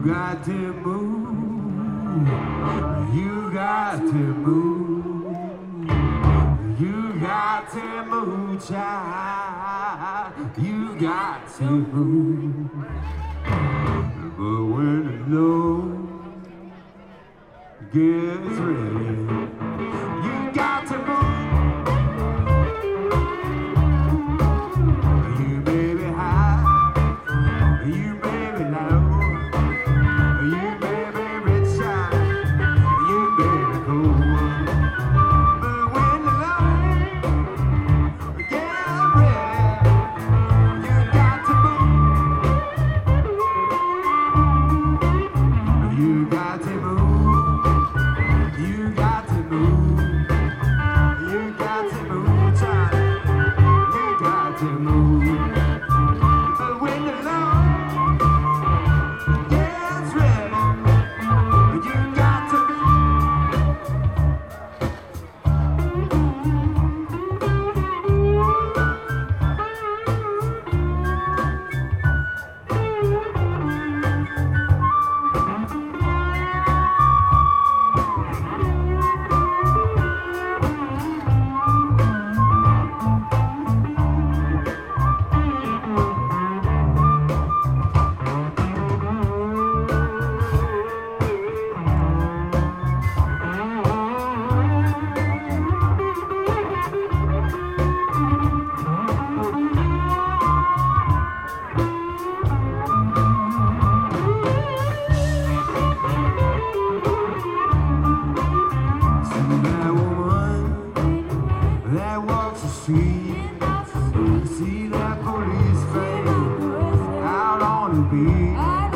got to move. You got to move. You got to move, child. You got to move. But when the load gets ready, you got to move. You may be high, you may be low, you may be rich, you may be cool. But when the load gets ready, you got to move. You got to move. You got to move. You got to move, child. You got to move. But when the Lord gets ready, you got to move. That walks the street, see that police van out on the beat.